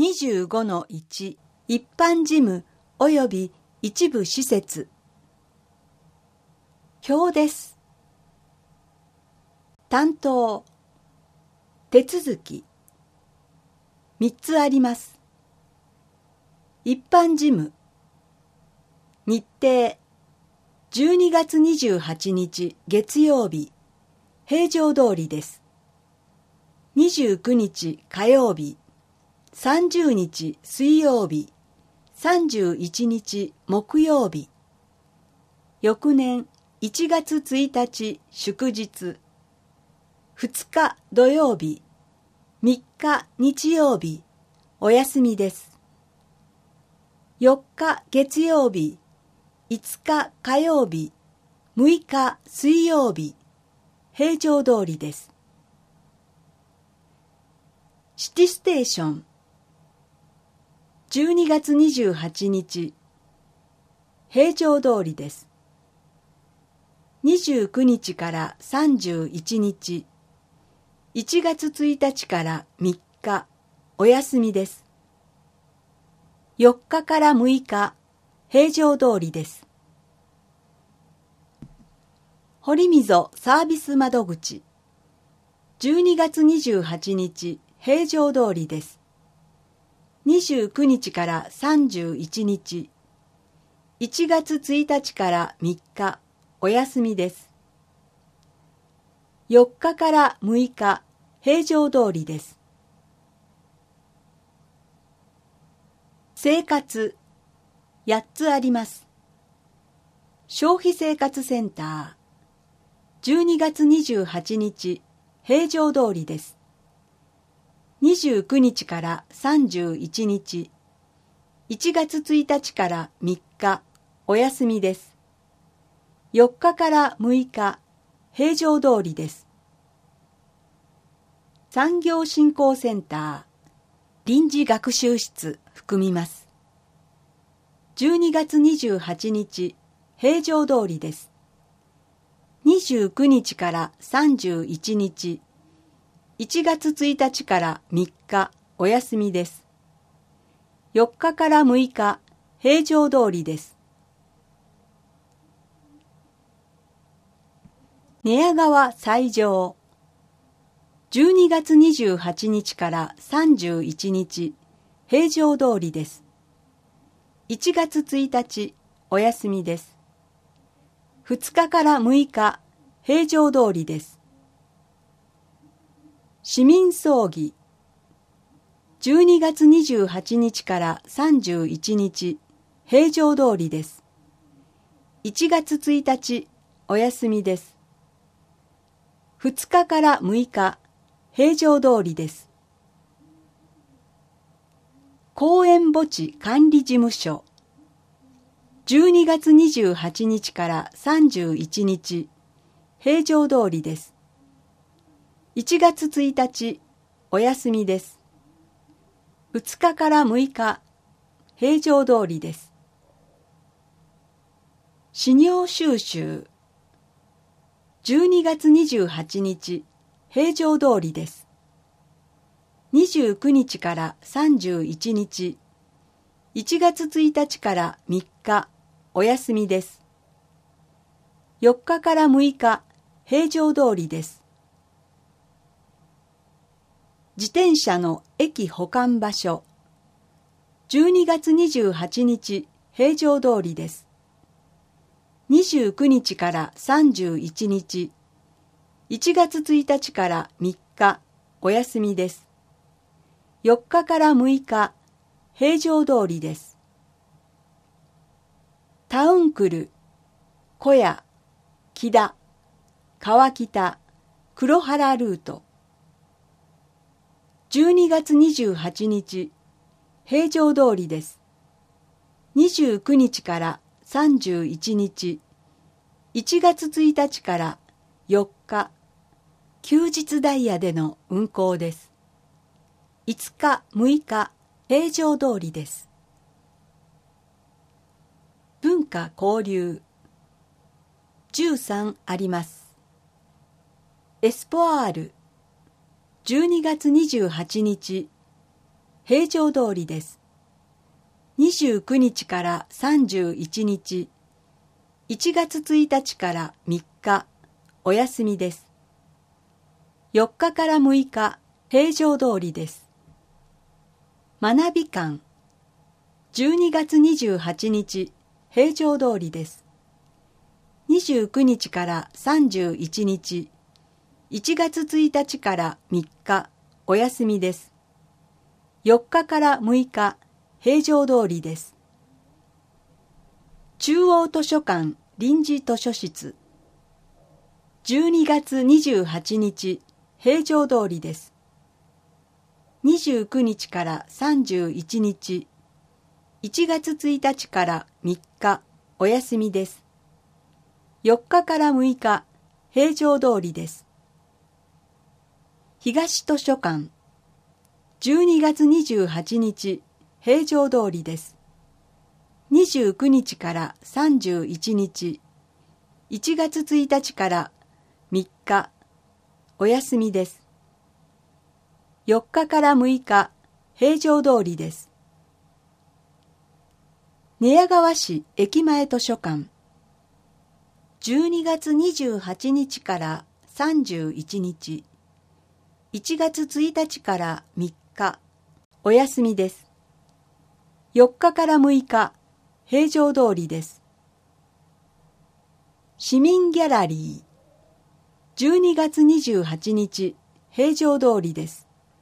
25-1 一般事務及び一部施設。表です。担当、手続き、3つあります。一般事務、日程、12月28日月曜日、平常通りです。29日火曜日、30日水曜日、31日木曜日。翌年1月1日祝日、2日土曜日、3日日曜日、お休みです。4日月曜日、5日火曜日、6日水曜日、平常通りです。シティステーション、12月28日、平常通りです。29日から31日、1月1日から3日、お休みです。4日から6日、平常通りです。堀溝サービス窓口、12月28日、平常通りです。29日から31日、1月1日から3日、お休みです。4日から6日、平常通りです。生活、8つあります。消費生活センター、12月28日、平常通りです。29日から31日、1月1日から3日、お休みです。4日から6日、平常通りです。産業振興センター、臨時学習室含みます。12月28日、平常通りです。29日から31日、1月1日から3日、お休みです。4日から6日、平常通りです。寝屋川斎場、12月28日から31日、平常通りです。1月1日、お休みです。2日から6日、平常通りです。市民葬儀、12月28日から31日、平常通りです。1月1日、お休みです。2日から6日、平常通りです。公園墓地管理事務所、12月28日から31日、平常通りです。1月1日、お休みです。2日から6日、平常通りです。資料収集、12月28日、平常通りです。29日から31日、1月1日から3日、お休みです。4日から6日、平常通りです。自転車の駅保管場所、12月28日、平常通りです。29日から31日、1月1日から3日、お休みです。4日から6日、平常通りです。タウンクル、小屋、木田、川北、黒原ルート、12月28日、平常通りです。29日から31日、1月1日から4日、休日ダイヤでの運行です。5日、6日、平常通りです。文化交流、13あります。エスポアール、12月28日、 平常通りです。29日から31日、1月1日から3日、お休みです。4日から6日、平常通りです。学び館、12月28日、平常通りです。29日から31日、1月1日から3日、お休みです。4日から6日、平常通りです。中央図書館臨時図書室、12月28日、平常通りです。29日から31日、1月1日から3日、お休みです。4日から6日、平常通りです。東図書館、12月28日、平常通りです。29日から31日、1月1日から3日、お休みです。4日から6日、平常通りです。寝屋川市駅前図書館、12月28日から31日、1月1日から3日、お休みです。4日から6日、平常通りです。市民ギャラリー、12月28日、平常通りです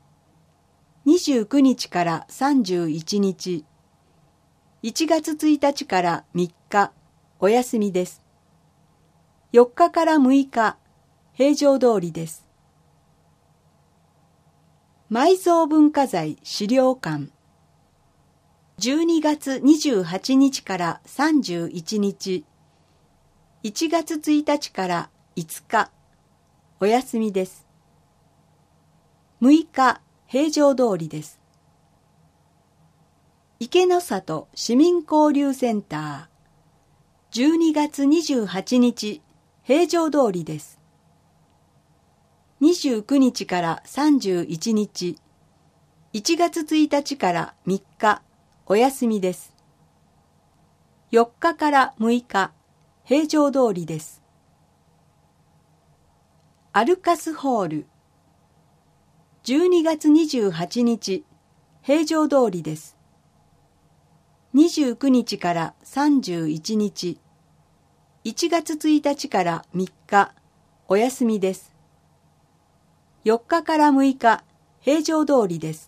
。29日から31日、1月1日から3日、お休みです。4日から6日、平常通りです。埋蔵文化財資料館、12月28日から31日、1月1日から5日、お休みです。6日、平常通りです。池の里市民交流センター、12月28日、平常通りです。29日から31日、1月1日から3日、お休みです。4日から6日、平常通りです。アルカスホール、12月28日、平常通りです。29日から31日、1月1日から3日、お休みです。4日から6日、平常通りです。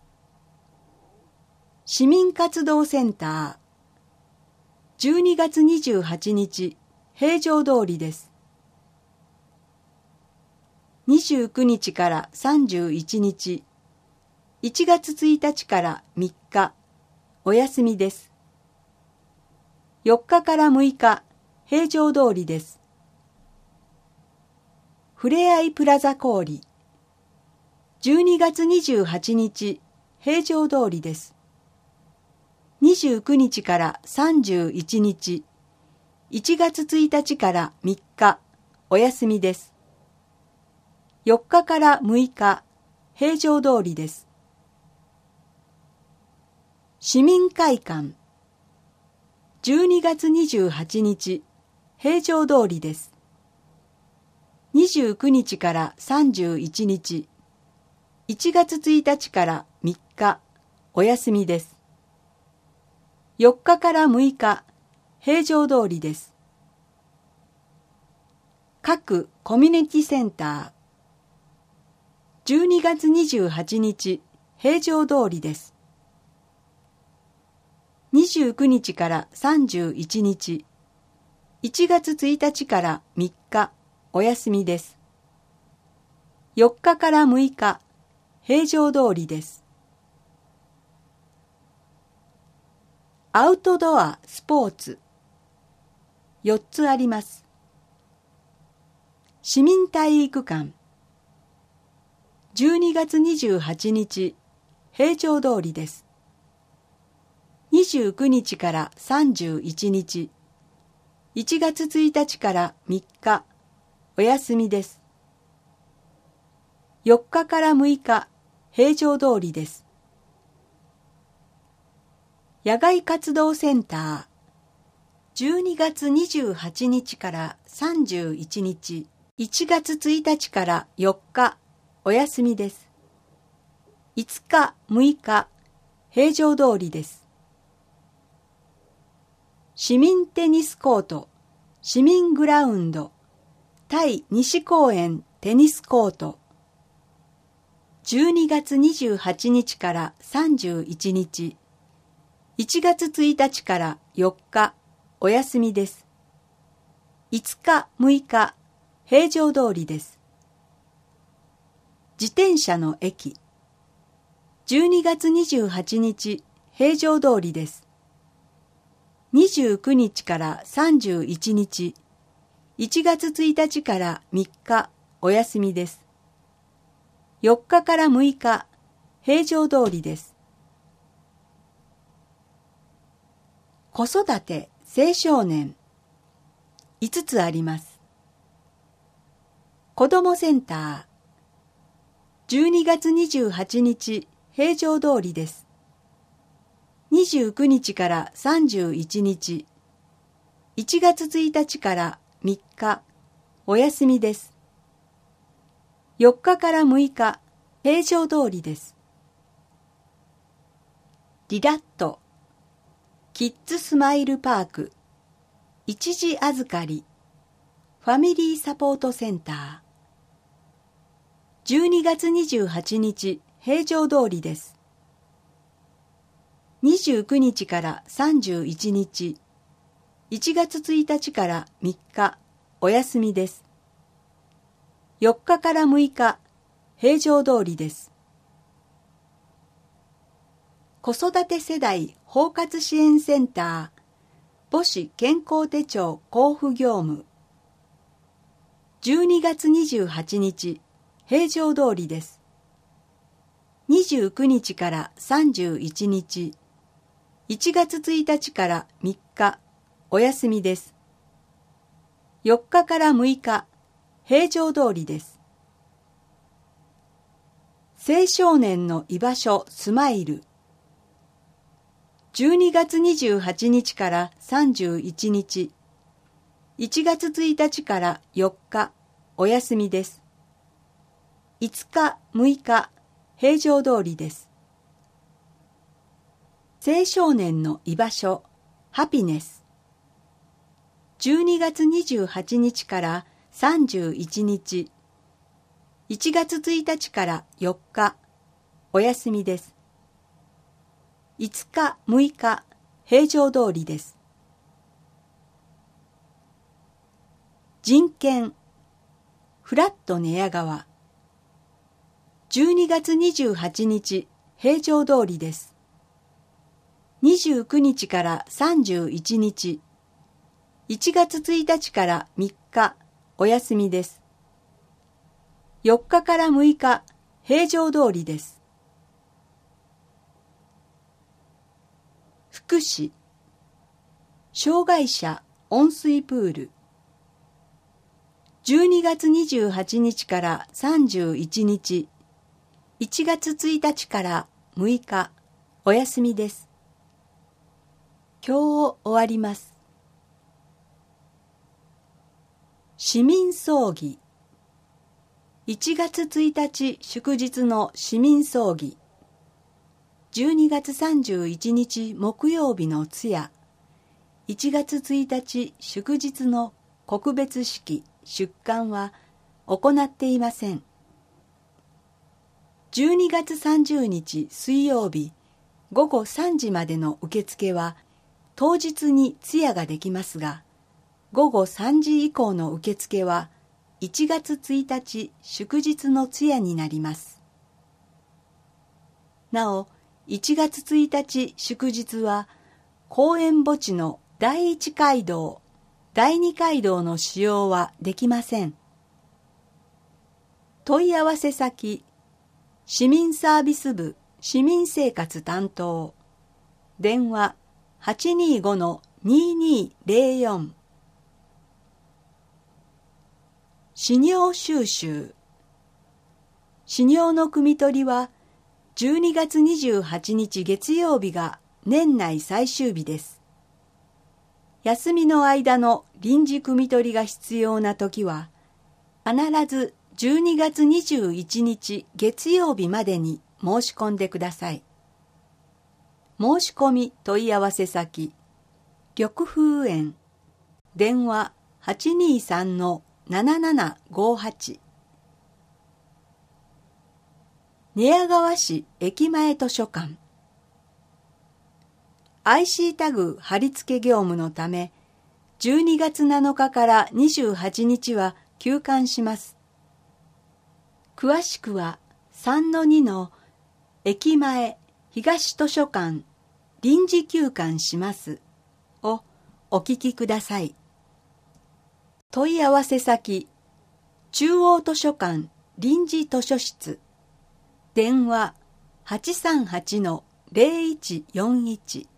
市民活動センター、12月28日、平常通りです。29日から31日、1月1日から3日、お休みです。4日から6日、平常通りです。ふれあいプラザ小売、12月28日、平常通りです。29日から31日、1月1日から3日、お休みです。4日から6日、平常通りです。市民会館、12月28日、平常通りです。29日から31日、1月1日から3日、お休みです。4日から6日、平常通りです。各コミュニティセンター、12月28日、平常通りです。29日から31日、1月1日から3日、お休みです。4日から6日、平常通りです。アウトドア、スポーツ、4つあります。市民体育館、12月28日、平常通りです。29日から31日、1月1日から3日、お休みです。4日から6日、平常通りです。 野外活動センター、12月28日から31日、1月1日から4日、お休みです。5日、6日、平常通りです。市民テニスコート、市民グラウンド、対西公園テニスコート、12月28日から31日、1月1日から4日、お休みです。5日、6日、平常通りです。自転車の駅、12月28日、平常通りです。29日から31日、1月1日から3日、お休みです。4日から6日、平常通りです。子育て青少年5つあります。子どもセンター、12月28日、平常通りです。29日から31日、1月1日から3日、お休みです。4日から6日、平常通りです。リラットキッズスマイルパーク、一時預かり、ファミリーサポートセンター、12月28日、平常通りです。29日から31日、1月1日から3日、お休みです。4日から6日、平常通りです。子育て世代包括支援センター、母子健康手帳交付業務、12月28日、平常通りです。29日から31日、1月1日から3日、お休みです。4日から6日、平常通りです。青少年の居場所スマイル、12月28日から31日、1月1日から4日、お休みです。5日、6日、平常通りです。青少年の居場所、ハピネス、12月28日から31日、1月1日から4日、お休みです。5日、6日、平常通りです。人権、フラット寝屋川、12月28日、平常通りです。29日から31日、1月1日から3日、お休みです。4日から6日、平常通りです。福祉、障害者温水プール、12月28日から31日、1月1日から6日、お休みです。今日を終わります。市民葬儀、1月1日祝日の市民葬儀、12月31日木曜日の通夜、1月1日祝日の告別式出棺は行っていません。12月30日水曜日午後3時までの受付は当日に通夜ができますが、午後3時以降の受付は1月1日祝日の通夜になります。なお、1月1日祝日は公園墓地の第一街道、第二街道の使用はできません。問い合わせ先、市民サービス部市民生活担当、電話 825-2204。 飼尿収集、飼尿の汲み取りは12月28日月曜日が年内最終日です。休みの間の臨時汲み取りが必要なときは、必ず12月21日月曜日までに申し込んでください。申し込み問い合わせ先、緑風園、電話 823-7758。寝屋川市駅前図書館。IC タグ貼り付け業務のため、12月7日から28日は休館します。詳しくは 3-2 の駅前東図書館臨時休館しますをお聞きください。問い合わせ先、中央図書館臨時図書室、電話 838-0141。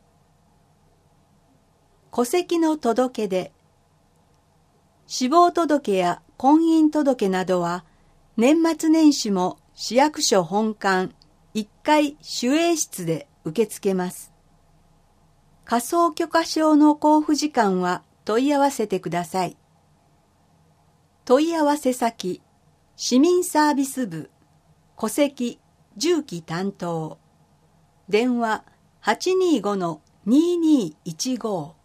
戸籍の届け出、死亡届や婚姻届などは年末年始も市役所本館1階守衛室で受け付けます。火葬許可証の交付時間は問い合わせてください。問い合わせ先、市民サービス部戸籍住基担当、電話 825-2215。